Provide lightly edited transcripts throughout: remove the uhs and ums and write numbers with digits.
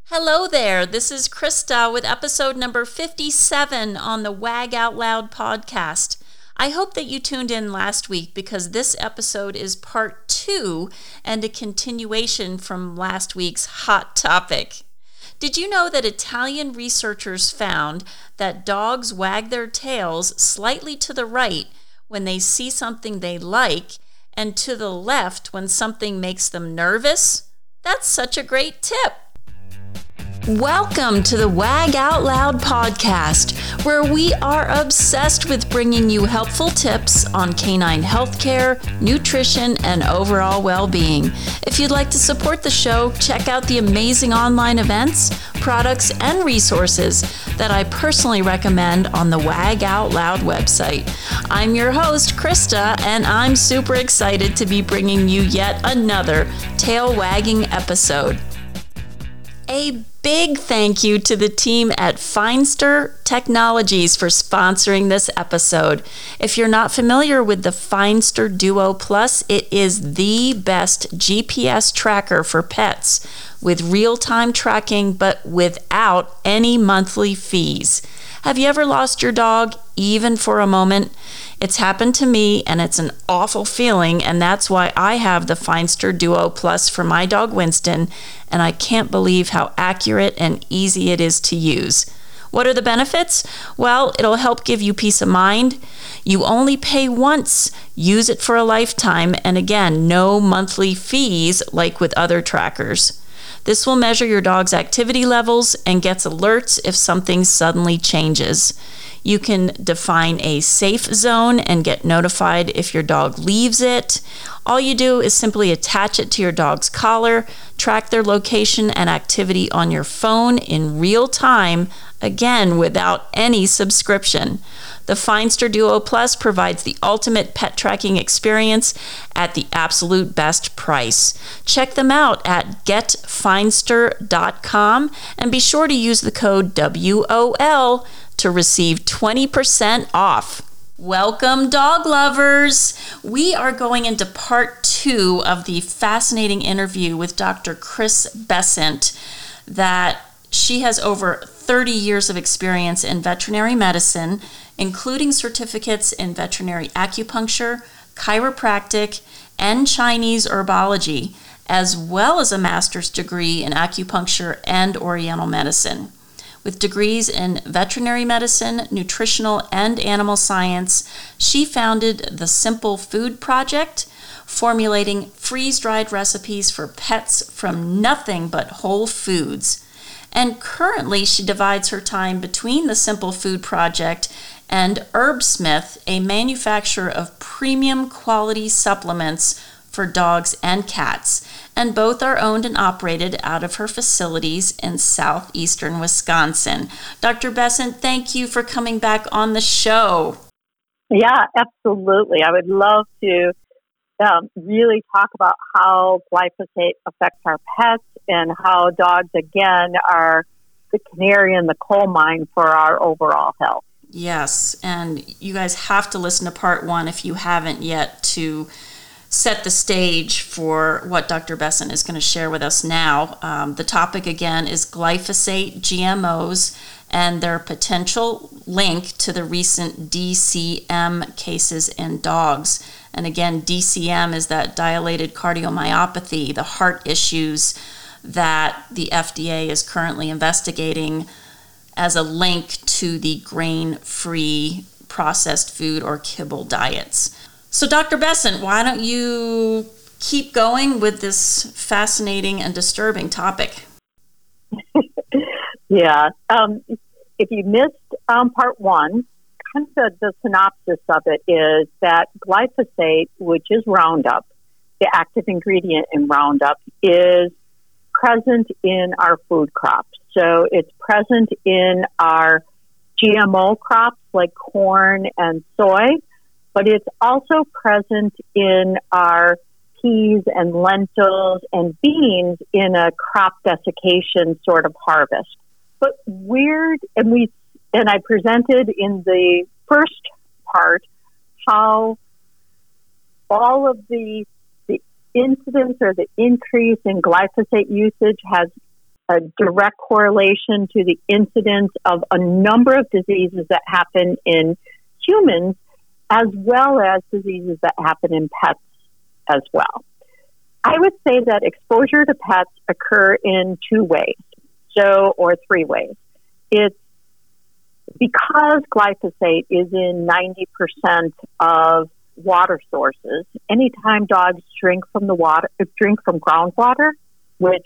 Hello there, this is Krista with episode number 57 on the Wag Out Loud podcast. I hope that you tuned in last week because this episode is part 2 and a continuation from last week's hot topic. Did you know that Italian researchers found that dogs wag their tails slightly to the right when they see something they like and to the left when something makes them nervous? That's such a great tip. Welcome to the Wag Out Loud podcast, where we are obsessed with bringing you helpful tips on canine healthcare, nutrition, and overall well-being. If you'd like to support the show, check out the amazing online events, products, and resources that I personally recommend on the Wag Out Loud website. I'm your host, Krista, and I'm super excited to be bringing you yet another tail-wagging episode. A big thank you to the team at Feinster Technologies for sponsoring this episode. If you're not familiar with the Feinster Duo Plus, it is the best GPS tracker for pets with real-time tracking but without any monthly fees. Have you ever lost your dog, even for a moment? It's happened to me, and it's an awful feeling, and that's why I have the Feinster Duo Plus for my dog Winston, and I can't believe how accurate and easy it is to use. What are the benefits? Well, it'll help give you peace of mind. You only pay once, use it for a lifetime, and again, no monthly fees like with other trackers. This will measure your dog's activity levels and gets alerts if something suddenly changes. You can define a safe zone and get notified if your dog leaves it. All you do is simply attach it to your dog's collar, track their location and activity on your phone in real time, again without any subscription. The Feinster Duo Plus provides the ultimate pet tracking experience at the absolute best price. Check them out at getfeinster.com and be sure to use the code WOL to receive 20% off. Welcome, dog lovers! We are going into part 2 of the fascinating interview with Dr. Chris Besant that she has over 30 years of experience in veterinary medicine, including certificates in veterinary acupuncture, chiropractic, and Chinese herbology, as well as a master's degree in acupuncture and oriental medicine. With degrees in veterinary medicine, nutritional, and animal science, she founded the Simple Food Project, formulating freeze-dried recipes for pets from nothing but whole foods. And currently, she divides her time between the Simple Food Project and Herbsmith, a manufacturer of premium quality supplements for dogs and cats, and both are owned and operated out of her facilities in southeastern Wisconsin. Dr. Besant, thank you for coming back on the show. Yeah, absolutely. I would love to really talk about how glyphosate affects our pets and how dogs, again, are the canary in the coal mine for our overall health. Yes, and you guys have to listen to part 1 if you haven't yet to set the stage for what Dr. Besant is going to share with us now. The topic again is glyphosate, GMOs, and their potential link to the recent DCM cases in dogs. And again, DCM is that dilated cardiomyopathy, the heart issues that the FDA is currently investigating as a link to the grain-free processed food or kibble diets. So, Dr. Besant, why don't you keep going with this fascinating and disturbing topic? Yeah. If you missed part 1, kind of the synopsis of it is that glyphosate, which is Roundup, the active ingredient in Roundup, is present in our food crops. So it's present in our GMO crops like corn and soy, but it's also present in our peas and lentils and beans in a crop desiccation sort of harvest. But I presented in the first part how all of the incidence or the increase in glyphosate usage has a direct correlation to the incidence of a number of diseases that happen in humans, as well as diseases that happen in pets as well. I would say that exposure to pets occur in two ways, or three ways. It's because glyphosate is in 90% of water sources. Anytime dogs drink from groundwater, which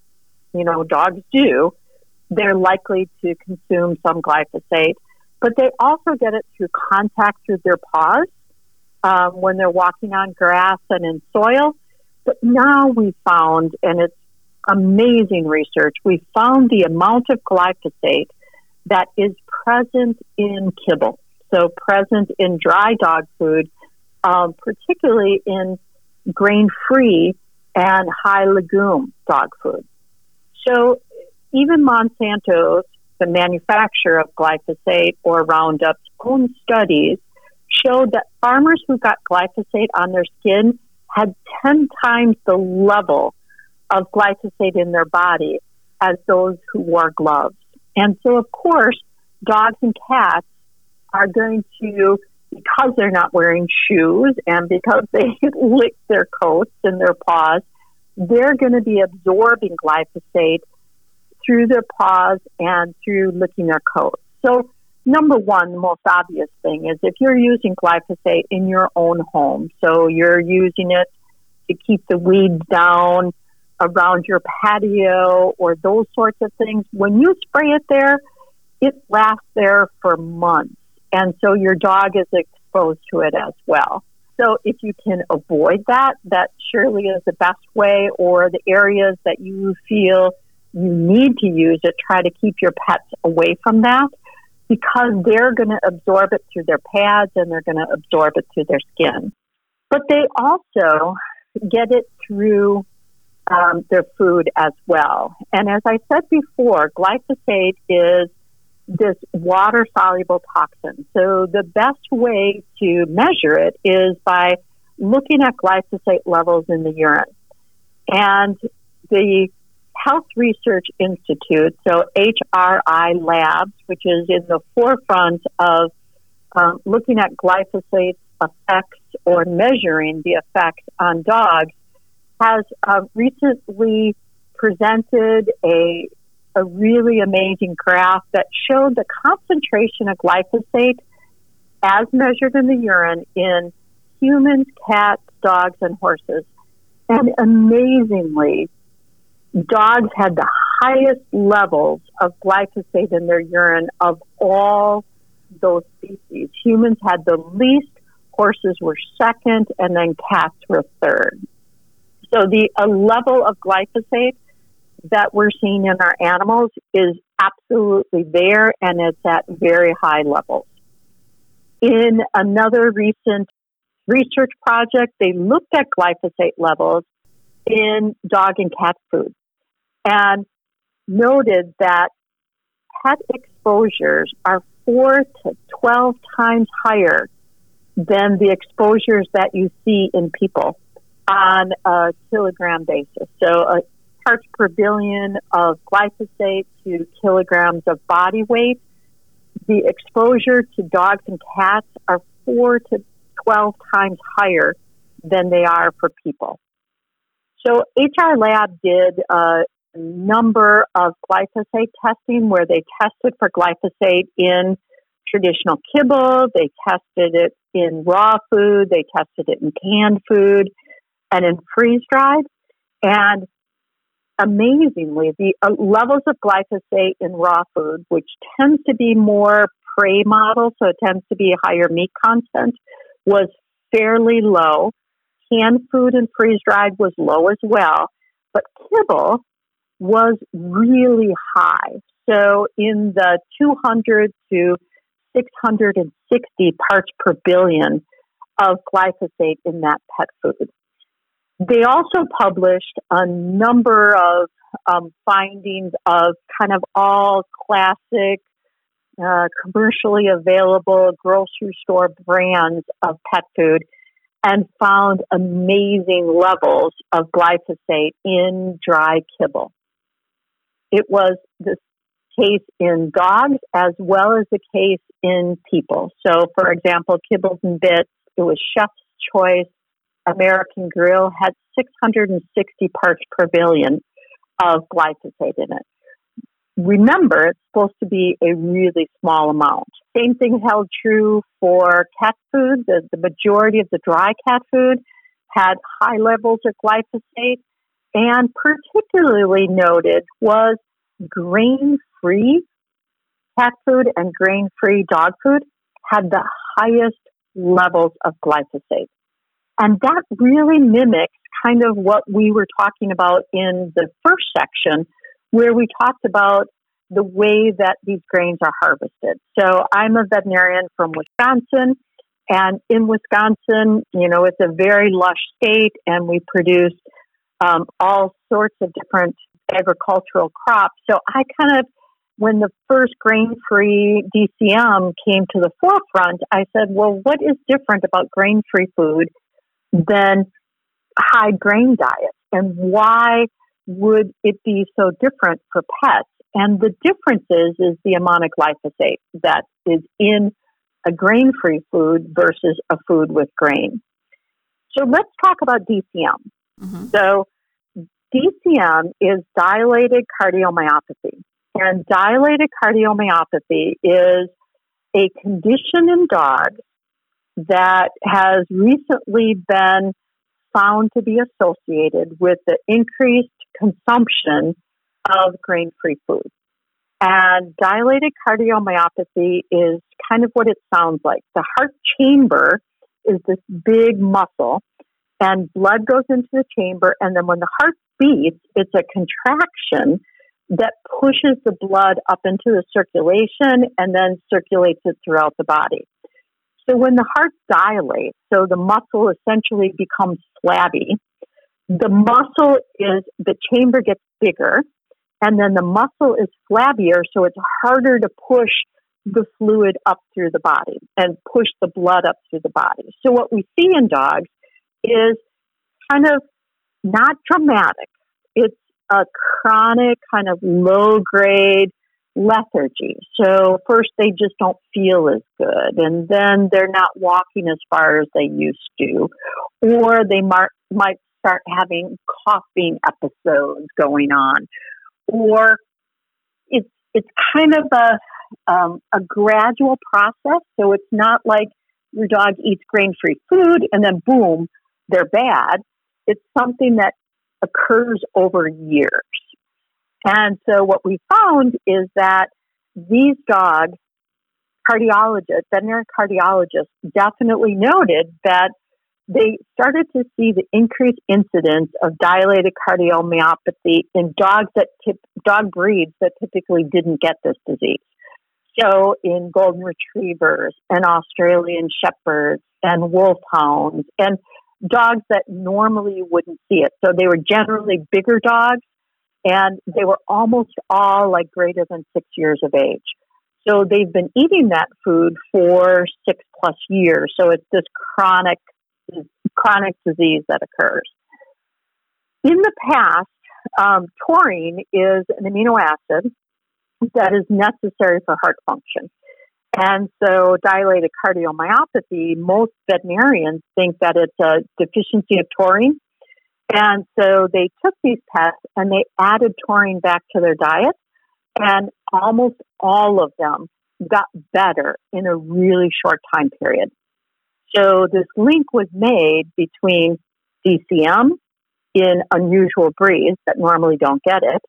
dogs do, they're likely to consume some glyphosate. But they also get it through contact through their paws when they're walking on grass and in soil. But now we found, and it's amazing research, we found the amount of glyphosate that is present in kibble, so present in dry dog food, particularly in grain-free and high legume dog food. So even Monsanto's, the manufacturer of glyphosate or Roundup's own studies showed that farmers who got glyphosate on their skin had 10 times the level of glyphosate in their body as those who wore gloves. And so, of course, dogs and cats are going to, because they're not wearing shoes and because they lick their coats and their paws, they're going to be absorbing glyphosate through their paws and through licking their coats. So, number one, the most obvious thing is if you're using glyphosate in your own home, so you're using it to keep the weeds down around your patio or those sorts of things, when you spray it there, it lasts there for months. And so your dog is exposed to it as well. So if you can avoid that, that surely is the best way, or the areas that you feel you need to use it, try to keep your pets away from that, because they're going to absorb it through their pads and they're going to absorb it through their skin. But they also get it through their food as well. And as I said before, glyphosate is this water-soluble toxin. So the best way to measure it is by looking at glyphosate levels in the urine. And the Health Research Institute, so HRI Labs, which is in the forefront of looking at glyphosate's effects or measuring the effects on dogs, has recently presented a really amazing graph that showed the concentration of glyphosate as measured in the urine in humans, cats, dogs, and horses. And amazingly, dogs had the highest levels of glyphosate in their urine of all those species. Humans had the least, horses were second, and then cats were third. So the level of glyphosate that we're seeing in our animals is absolutely there, and it's at very high levels. In another recent research project, they looked at glyphosate levels in dog and cat food and noted that pet exposures are 4 to 12 times higher than the exposures that you see in people on a kilogram basis. So parts per billion of glyphosate to kilograms of body weight. The exposure to dogs and cats are 4 to 12 times higher than they are for people. So HR Lab did a number of glyphosate testing where they tested for glyphosate in traditional kibble, they tested it in raw food, they tested it in canned food, and in freeze-dried. And amazingly, the levels of glyphosate in raw food, which tends to be more prey model, so it tends to be a higher meat content, was fairly low. Canned food and freeze-dried was low as well, but kibble was really high. So in the 200 to 660 parts per billion of glyphosate in that pet food. They also published a number of findings of kind of all classic, commercially available grocery store brands of pet food and found amazing levels of glyphosate in dry kibble. it was the case in dogs as well as the case in people. So, for example, Kibbles and Bits, it was Chef's Choice, American Grill had 660 parts per billion of glyphosate in it. Remember, it's supposed to be a really small amount. Same thing held true for cat food. The majority of the dry cat food had high levels of glyphosate, and particularly noted was grain-free cat food and grain-free dog food had the highest levels of glyphosate. And that really mimics kind of what we were talking about in the first section, where we talked about the way that these grains are harvested. So I'm a veterinarian from Wisconsin, and in Wisconsin, it's a very lush state, and we produce all sorts of different agricultural crops. So I when the first grain-free DCM came to the forefront, I said, well, what is different about grain-free food than high grain diets? And why would it be so different for pets? And the difference is the amount of glyphosate that is in a grain-free food versus a food with grain. So let's talk about DCM. Mm-hmm. So DCM is dilated cardiomyopathy. And dilated cardiomyopathy is a condition in dogs that has recently been found to be associated with the increased consumption of grain-free food. And dilated cardiomyopathy is kind of what it sounds like. The heart chamber is this big muscle, and blood goes into the chamber, and then when the heart beats, it's a contraction that pushes the blood up into the circulation and then circulates it throughout the body. So when the heart dilates, so the muscle essentially becomes flabby, the chamber gets bigger, and then the muscle is flabbier, so it's harder to push the fluid up through the body and push the blood up through the body. So what we see in dogs is kind of not dramatic. It's a chronic kind of low-grade lethargy. So first they just don't feel as good, and then they're not walking as far as they used to, or they might start having coughing episodes going on, or it's kind of a gradual process. So it's not like your dog eats grain-free food and then boom, they're bad. It's something that occurs over years. And so what we found is that these dogs, veterinary cardiologists definitely noted that they started to see the increased incidence of dilated cardiomyopathy in dog breeds that typically didn't get this disease. So in golden retrievers and Australian shepherds and wolfhounds and dogs that normally you wouldn't see it. So they were generally bigger dogs, and they were almost all like greater than 6 years of age. So they've been eating that food for 6+ years. So it's this chronic disease that occurs. In the past, taurine is an amino acid that is necessary for heart function. And so dilated cardiomyopathy, most veterinarians think that it's a deficiency of taurine. And so they took these pets and they added taurine back to their diet, and almost all of them got better in a really short time period. So this link was made between DCM in unusual breeds that normally don't get it,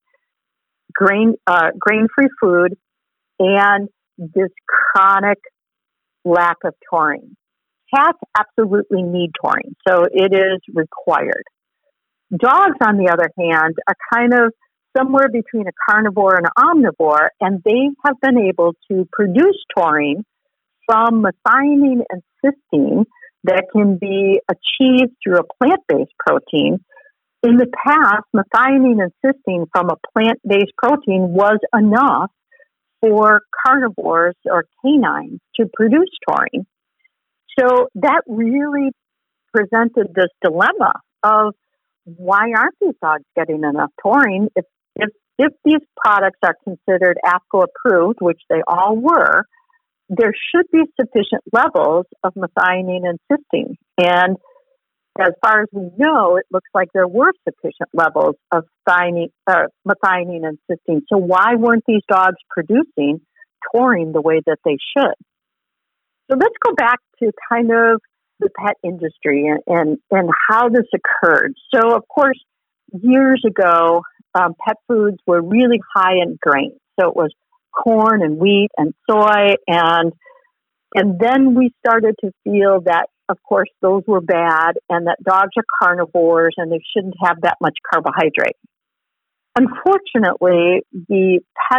grain-free food, and this chronic lack of taurine. Cats absolutely need taurine, so it is required. Dogs, on the other hand, are kind of somewhere between a carnivore and an omnivore, and they have been able to produce taurine from methionine and cysteine that can be achieved through a plant-based protein. In the past, methionine and cysteine from a plant-based protein was enough for carnivores or canines to produce taurine. So that really presented this dilemma of why aren't these dogs getting enough taurine if if these products are considered AAFCO approved, which they all were, there should be sufficient levels of methionine and cysteine. And as far as we know, it looks like there were sufficient levels of methionine and cysteine. So why weren't these dogs producing taurine the way that they should? So let's go back to kind of the pet industry and how this occurred. So, of course, years ago, pet foods were really high in grain. So it was corn and wheat and soy. And then we started to feel that, of course, those were bad and that dogs are carnivores and they shouldn't have that much carbohydrate. Unfortunately, the pet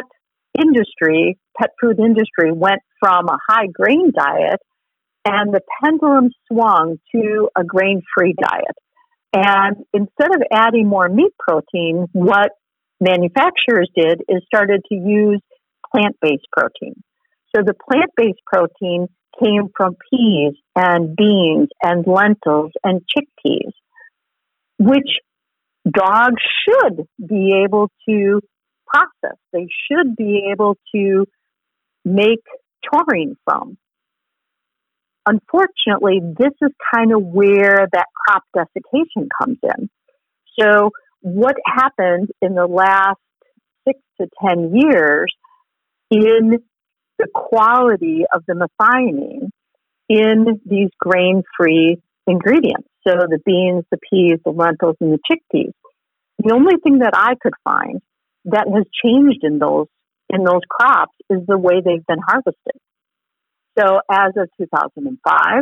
food industry went from a high grain diet and the pendulum swung to a grain-free diet. And instead of adding more meat protein, what manufacturers did is started to use plant-based protein. So the plant-based protein came from peas and beans and lentils and chickpeas, which dogs should be able to process. They should be able to make taurine from. Unfortunately, this is kind of where that crop desiccation comes in. So what happened in the last 6 to 10 years in the quality of the methionine in these grain-free ingredients? So the beans, the peas, the lentils, and the chickpeas. The only thing that I could find that has changed in those crops is the way they've been harvested. So as of 2005,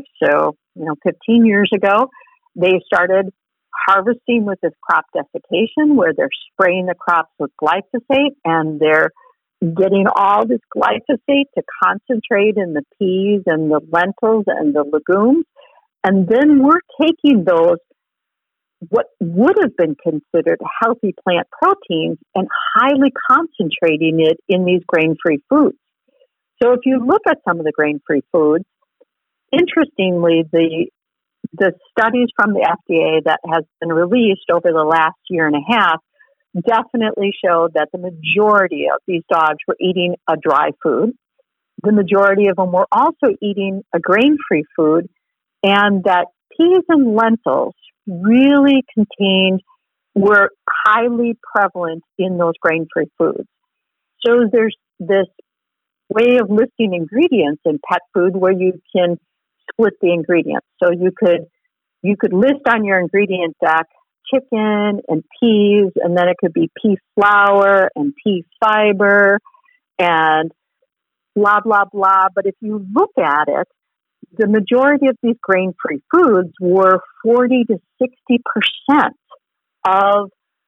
15 years ago, they started harvesting with this crop desiccation where they're spraying the crops with glyphosate and they're getting all this glyphosate to concentrate in the peas and the lentils and the legumes. And then we're taking those, what would have been considered healthy plant proteins, and highly concentrating it in these grain-free foods. So if you look at some of the grain-free foods, interestingly, the studies from the FDA that has been released over the last year and a half definitely showed that the majority of these dogs were eating a dry food. The majority of them were also eating a grain-free food, and that peas and lentils really were highly prevalent in those grain-free foods. So there's this way of listing ingredients in pet food where you can split the ingredients. So you could list on your ingredient deck chicken and peas, and then it could be pea flour and pea fiber and blah, blah, blah. But if you look at it, the majority of these grain-free foods were 40 to 60% of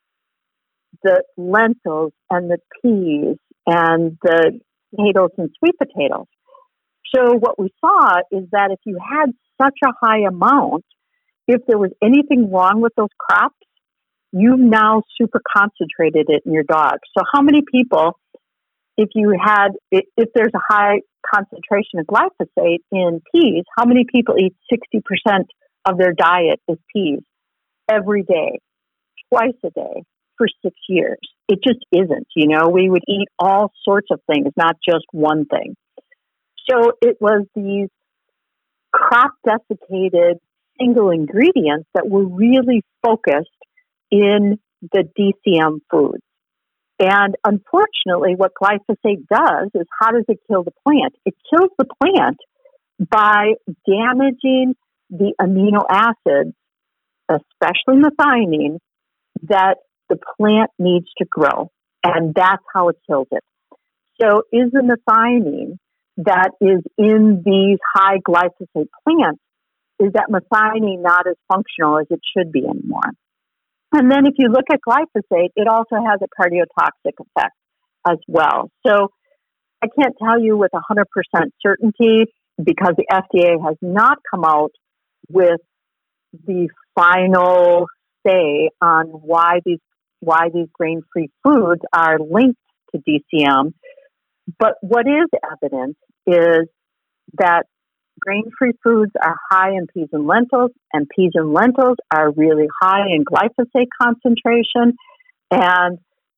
the lentils and the peas and the potatoes and sweet potatoes. So what we saw is that if you had such a high amount, if there was anything wrong with those crops, you've now super concentrated it in your dog. So how many people, if there's a high concentration of glyphosate in peas, how many people eat 60% of their diet is peas every day, twice a day, for 6 years? It just isn't. We would eat all sorts of things, not just one thing. So it was these crop desiccated single ingredients that were really focused in the DCM foods. And unfortunately, what glyphosate does is, how does it kill the plant? It kills the plant by damaging the amino acids, especially methionine, that the plant needs to grow. And that's how it kills it. So is the methionine that is in these high glyphosate plants, is that methionine not as functional as it should be anymore? And then if you look at glyphosate, it also has a cardiotoxic effect as well. So I can't tell you with 100% certainty, because the FDA has not come out with the final say on why these grain-free foods are linked to DCM. But what is evident is that grain-free foods are high in peas and peas and lentils are really high in glyphosate concentration. And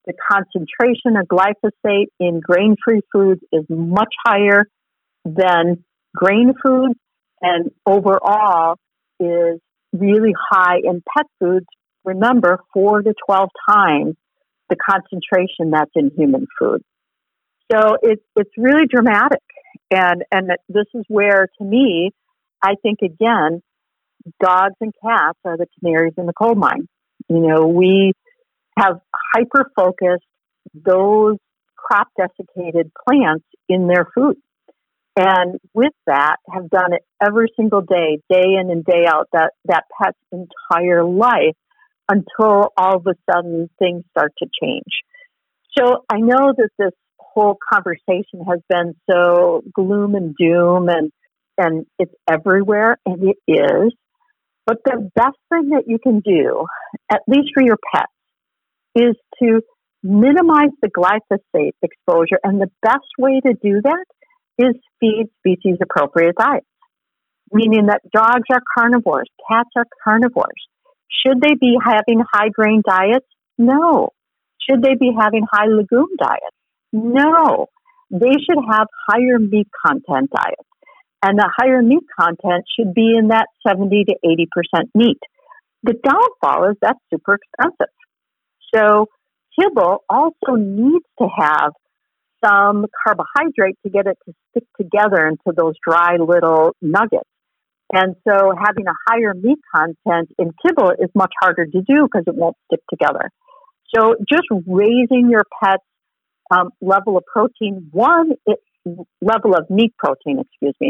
The concentration of glyphosate in grain-free foods is much higher than grain foods, and overall is really high in pet foods. Remember, 4 to 12 times the concentration that's in human food. So it's really dramatic. And this is where, to me, I think, again, dogs and cats are the canaries in the coal mine. We have hyper-focused those crop desiccated plants in their food. And with that, have done it every single day, day in and day out, that pet's entire life, until all of a sudden things start to change. So I know that this whole conversation has been so gloom and doom, and it's everywhere, and it is. But the best thing that you can do, at least for your pets, is to minimize the glyphosate exposure. And the best way to do that is feed species-appropriate diets, meaning that dogs are carnivores, cats are carnivores. Should they be having high-grain diets? No. Should they be having high legume diets? No. They should have higher meat content diets. And the higher meat content should be in that 70 to 80% meat. The downfall is that's super expensive. So kibble also needs to have some carbohydrate to get it to stick together into those dry little nuggets. And so having a higher meat content in kibble is much harder to do because it won't stick together. So just raising your pet's level of protein, level of meat protein,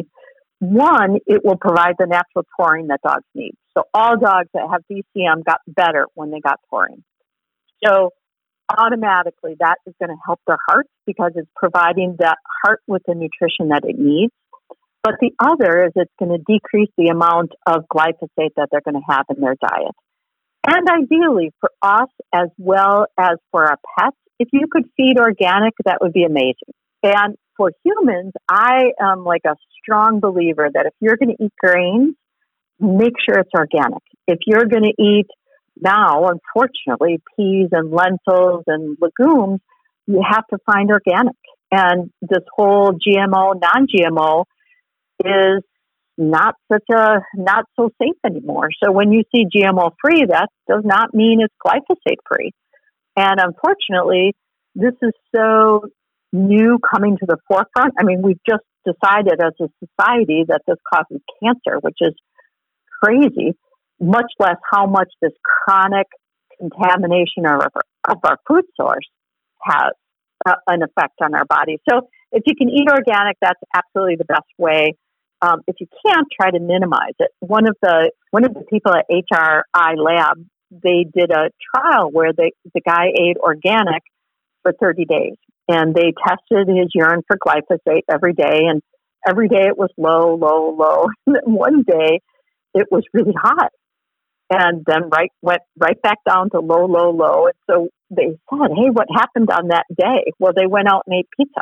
One, it will provide the natural taurine that dogs need. So all dogs that have DCM got better when they got taurine. So automatically that is going to help their hearts because it's providing that heart with the nutrition that it needs. But the other is it's going to decrease the amount of glyphosate that they're going to have in their diet. And ideally for us as well as for our pets, if you could feed organic, that would be amazing. And for humans, I am like a strong believer that if you're going to eat grains, make sure it's organic. If you're going to eat now, unfortunately, peas and lentils and legumes, you have to find organic. And this whole GMO, non-GMO is not so safe anymore. So when you see GMO free, that does not mean it's glyphosate free. And unfortunately, this is so new coming to the forefront. I mean, we've just decided as a society that this causes cancer, which is crazy, much less how much this chronic contamination of our food source has an effect on our body. So if you can eat organic, that's absolutely the best way. If you can't, try to minimize it. One of the people at HRI Lab, they did a trial where the guy ate organic for 30 days. And they tested his urine for glyphosate every day. And every day it was low, low, low. And then one day it was really high. And then went right back down to low, low, low. And so they said, hey, what happened on that day? Well, they went out and ate pizza.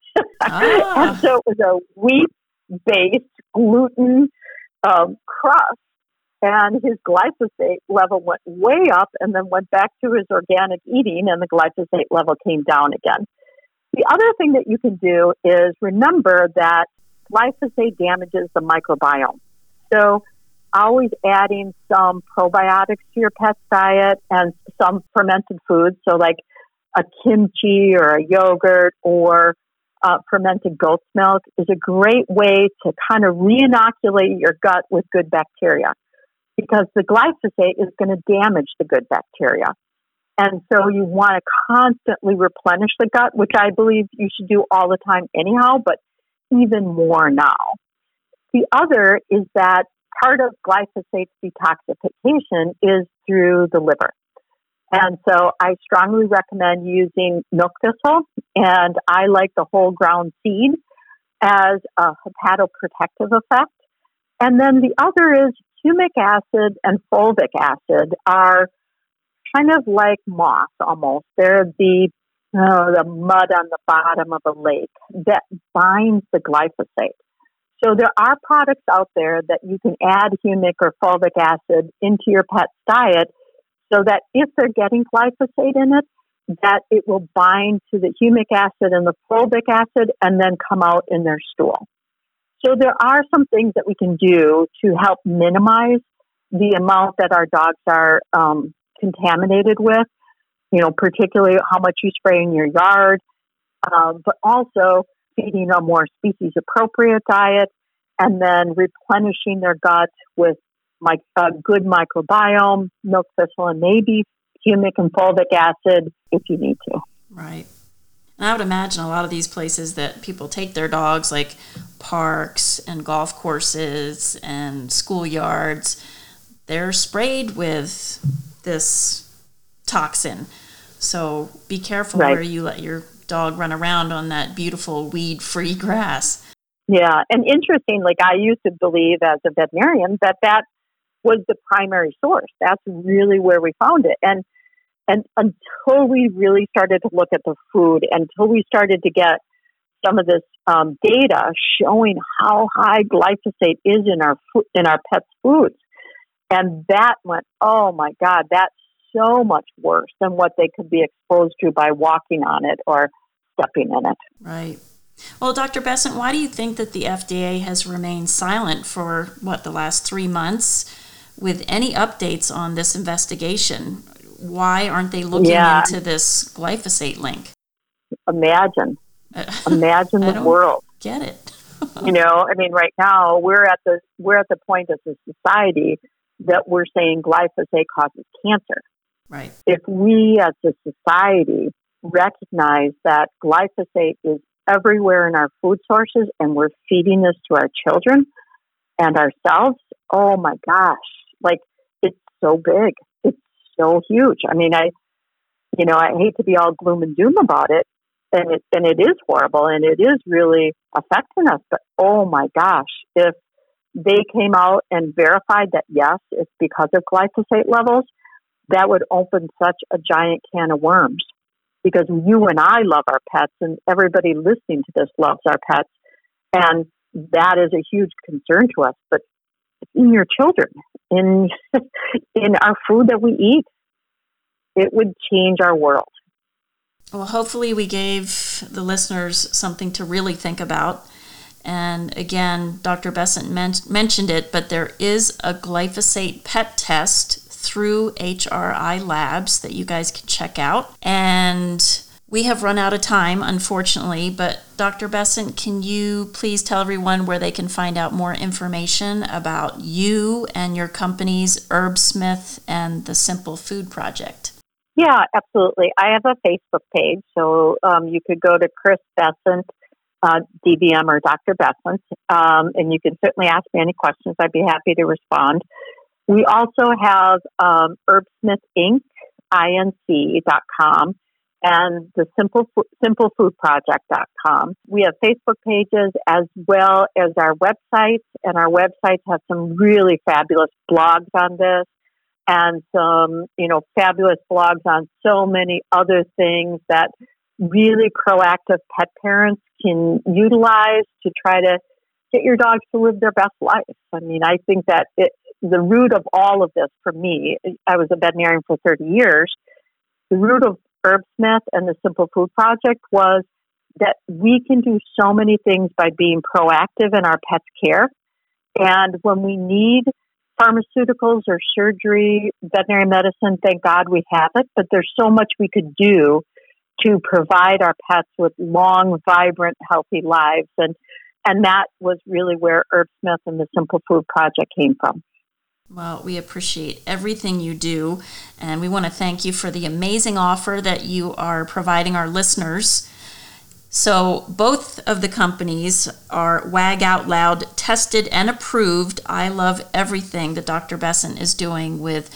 And so it was a wheat-based gluten crust. And his glyphosate level went way up and then went back to his organic eating, and the glyphosate level came down again. The other thing that you can do is remember that glyphosate damages the microbiome. So always adding some probiotics to your pet's diet and some fermented foods, so like a kimchi or a yogurt or fermented goat's milk is a great way to kind of re-inoculate your gut with good bacteria, because the glyphosate is going to damage the good bacteria. And so you want to constantly replenish the gut, which I believe you should do all the time anyhow, but even more now. The other is that part of glyphosate detoxification is through the liver. And so I strongly recommend using milk thistle, and I like the whole ground seed as a hepatoprotective effect. And then the other is humic acid and fulvic acid are kind of like moss almost. They're the mud on the bottom of a lake that binds the glyphosate. So there are products out there that you can add humic or fulvic acid into your pet's diet so that if they're getting glyphosate in it, that it will bind to the humic acid and the fulvic acid and then come out in their stool. So there are some things that we can do to help minimize the amount that our dogs are contaminated with, particularly how much you spray in your yard, but also feeding a more species-appropriate diet and then replenishing their gut with a good microbiome, milk thistle, and maybe humic and fulvic acid if you need to. Right. And I would imagine a lot of these places that people take their dogs, like parks and golf courses and schoolyards, they're sprayed with this toxin. So be careful where you let your dog run around on that beautiful weed-free grass. Yeah, and interesting, I used to believe as a veterinarian that was the primary source. That's really where we found it. And until we really started to look at the food, until we started to get some of this data showing how high glyphosate is in our pets' foods, and that went, oh my God, that's so much worse than what they could be exposed to by walking on it or stepping in it. Right. Well, Dr. Bessent, why do you think that the FDA has remained silent for, the last 3 months with any updates on this investigation? Why aren't they looking into this glyphosate link? Imagine the world. Get it. Right now we're at the point as a society that we're saying glyphosate causes cancer. Right. If we as a society recognize that glyphosate is everywhere in our food sources and we're feeding this to our children and ourselves, oh my gosh, it's so big. It's so huge. I hate to be all gloom and doom about it, and it is horrible and it is really affecting us, but oh my gosh, if they came out and verified that yes, it's because of glyphosate levels, that would open such a giant can of worms. Because you and I love our pets, and everybody listening to this loves our pets, and that is a huge concern to us. But in your children, in our food that we eat, it would change our world. Well, hopefully we gave the listeners something to really think about. And again, Dr. Bessent mentioned it, but there is a glyphosate pet test through HRI Labs that you guys can check out. And we have run out of time, unfortunately, but Dr. Bessent, can you please tell everyone where they can find out more information about you and your companies, Herbsmith and the Simple Food Project? Yeah, absolutely. I have a Facebook page, so you could go to Chris Bessent, DBM or Dr. Bessent, and you can certainly ask me any questions. I'd be happy to respond. We also have Herbsmith Inc., inc.com, and the simplefoodproject.com. We have Facebook pages as well as our websites, and our websites have some really fabulous blogs on this and some, fabulous blogs on so many other things that really proactive pet parents can utilize to try to get your dogs to live their best life. I think that the root of all of this for me, I was a veterinarian for 30 years, the root of Herbsmith and the Simple Food Project was that we can do so many things by being proactive in our pet's care. And when we need pharmaceuticals or surgery, veterinary medicine, thank God we have it, but there's so much we could do to provide our pets with long, vibrant, healthy lives. And that was really where Herbsmith and the Simple Food Project came from. Well, we appreciate everything you do, and we want to thank you for the amazing offer that you are providing our listeners. So both of the companies are Wag Out Loud tested and approved. I love everything that Dr. Bessent is doing with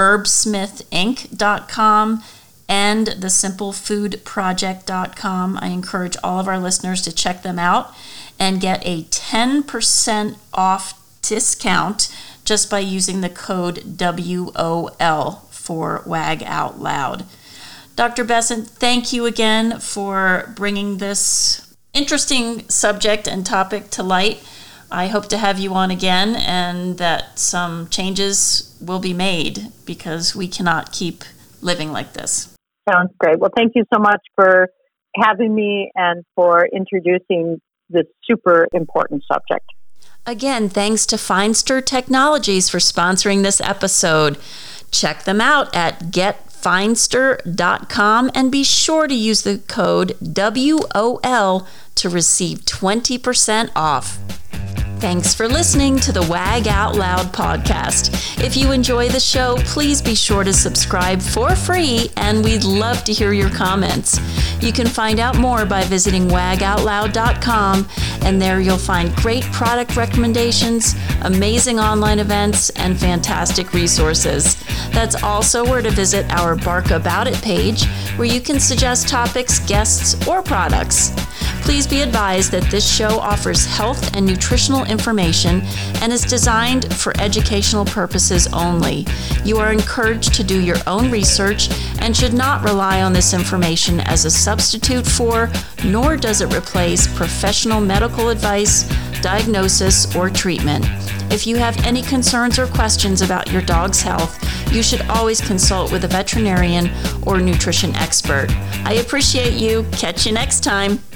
herbsmithinc.com and the simplefoodproject.com. I encourage all of our listeners to check them out and get a 10% off discount just by using the code WOL for Wag Out Loud. Dr. Bessent, thank you again for bringing this interesting subject and topic to light. I hope to have you on again and that some changes will be made because we cannot keep living like this. Sounds great. Well, thank you so much for having me and for introducing this super important subject. Again, thanks to Feinster Technologies for sponsoring this episode. Check them out at getfeinster.com and be sure to use the code WOL to receive 20% off. Thanks for listening to the WAG Out Loud podcast. If you enjoy the show, please be sure to subscribe for free, and we'd love to hear your comments. You can find out more by visiting wagoutloud.com, and there you'll find great product recommendations, amazing online events, and fantastic resources. That's also where to visit our Bark About It page, where you can suggest topics, guests, or products. Please be advised that this show offers health and nutritional information and is designed for educational purposes only. You are encouraged to do your own research and should not rely on this information as a substitute for, nor does it replace, professional medical advice, diagnosis, or treatment. If you have any concerns or questions about your dog's health, you should always consult with a veterinarian or nutrition expert. I appreciate you. Catch you next time.